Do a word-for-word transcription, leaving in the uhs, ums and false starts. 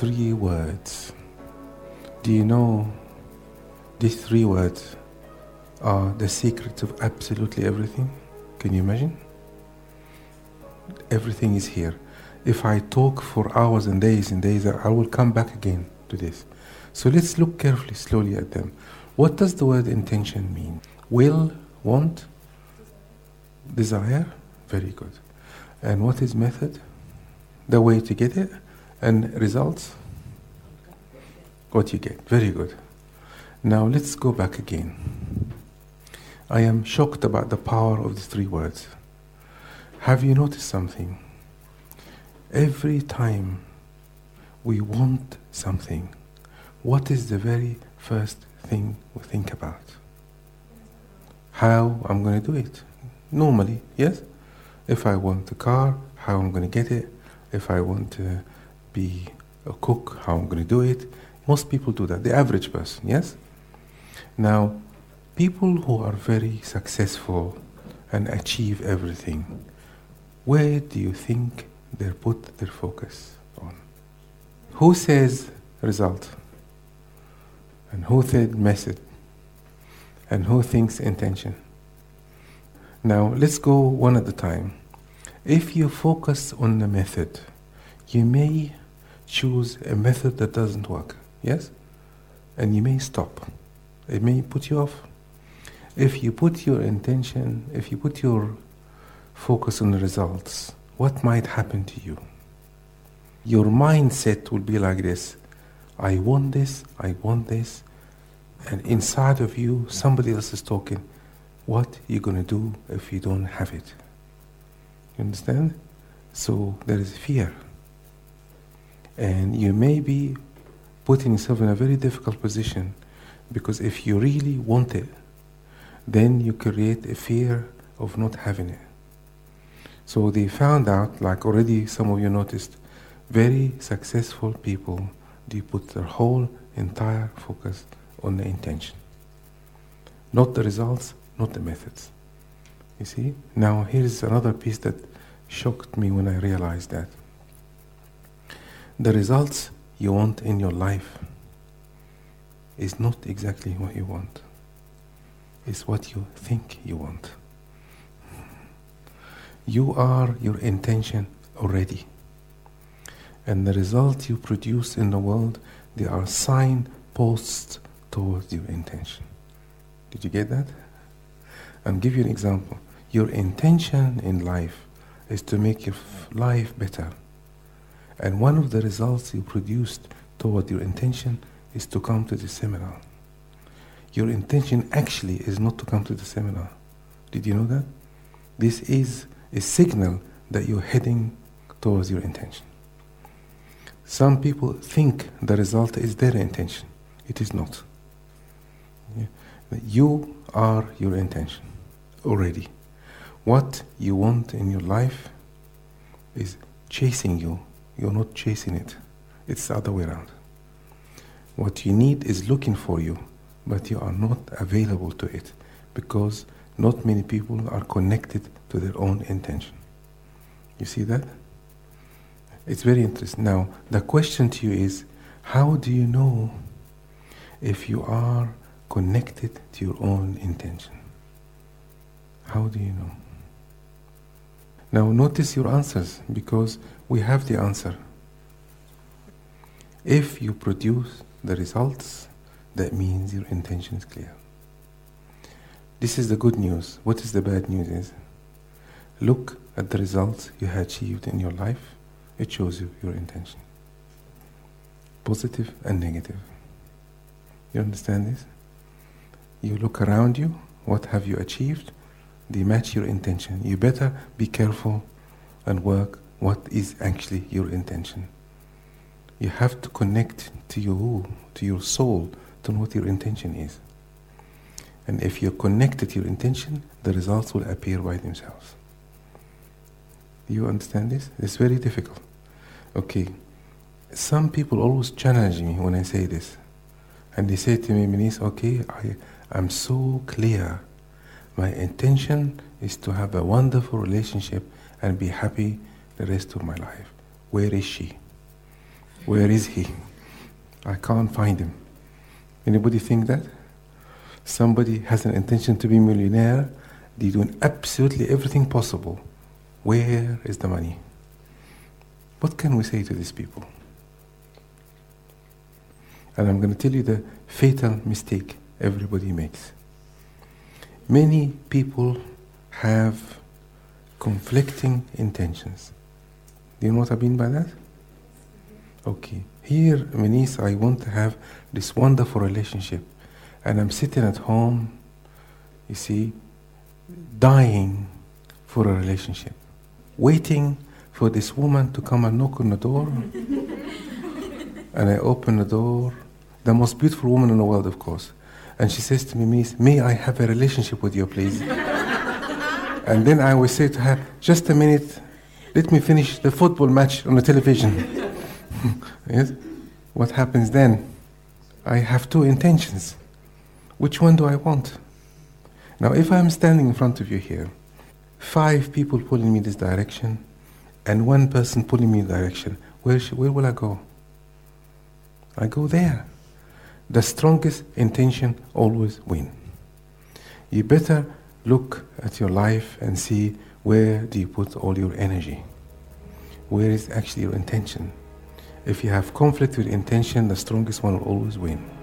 three words. Do you know these three words are the secret of absolutely everything? Can you imagine? Everything is here. If I talk for hours and days and days, I will come back again to this. So let's look carefully, slowly at them. What does the word intention mean? Will, want, desire? Very good. And what is method? The way to get it. And results? What you get. Very good. Now let's go back again. I am shocked about the power of the three words. Have you noticed something? Every time we want something, what is the very first thing we think about? How I'm going to do it. Normally, yes? If I want a car, how I'm going to get it. If I want to be a cook, how I'm going to do it. Most people do that, the average person, yes? Now, people who are very successful and achieve everything, where do you think they put their focus on? Who says result? And who said method? And who thinks intention? Now, let's go one at a time. If you focus on the method, you may choose a method that doesn't work, yes? And you may stop. It may put you off. If you put your intention, if you put your focus on the results, what might happen to you? Your mindset will be like this. I want this, I want this. And inside of you, somebody else is talking. What are you going to do if you don't have it? You understand? So there is fear. And you may be putting yourself in a very difficult position, because if you really want it, then you create a fear of not having it. So they found out, like already some of you noticed, very successful people, they put their whole entire focus on the intention. Not the results, not the methods. You see? Now here's another piece that shocked me when I realized that. The results you want in your life is not exactly what you want. It's what you think you want. You are your intention already. And the results you produce in the world, they are signposts towards your intention. Did you get that? I'll give you an example. Your intention in life is to make your f- life better. And one of the results you produced toward your intention is to come to the seminar. Your intention actually is not to come to the seminar. Did you know that? This is a signal that you're heading towards your intention. Some people think the result is their intention. It is not. Yeah. You are your intention already. What you want in your life is chasing you. You're not chasing it. It's the other way around. What you need is looking for you, but you are not available to it, because not many people are connected to their own intention. You see that? It's very interesting. Now, the question to you is, how do you know if you are connected to your own intention? How do you know? Now, notice your answers, because we have the answer. If you produce the results, that means your intention is clear. This is the good news. What is the bad news is, look at the results you have achieved in your life. It shows you your intention. Positive and negative. You understand this? You look around you, what have you achieved? They match your intention. You better be careful and work what is actually your intention. You have to connect to you, to your soul, to know what your intention is. And if you're connected to your intention, the results will appear by themselves. Do you understand this? It's very difficult. Okay. Some people always challenge me when I say this. And they say to me, Menis, okay, I am so clear. My intention is to have a wonderful relationship and be happy the rest of my life. Where is she? Where is he? I can't find him. Anybody think that? Somebody has an intention to be a millionaire, they're doing absolutely everything possible. Where is the money? What can we say to these people? And I'm going to tell you the fatal mistake everybody makes. Many people have conflicting intentions. Do you know what I mean by that? Okay. Here, Menis, I want to have this wonderful relationship. And I'm sitting at home, you see, dying for a relationship. Waiting for this woman to come and knock on the door. And I open the door. The most beautiful woman in the world, of course. And she says to me, Menis, may I have a relationship with you, please? And then I will say to her, just a minute, let me finish the football match on the television. Yes? What happens then? I have two intentions. Which one do I want? Now, if I'm standing in front of you here, five people pulling me this direction, and one person pulling me in direction, where, sh- where will I go? I go there. The strongest intention always wins. You better look at your life and see where do you put all your energy. Where is actually your intention? If you have conflict with intention, the strongest one will always win.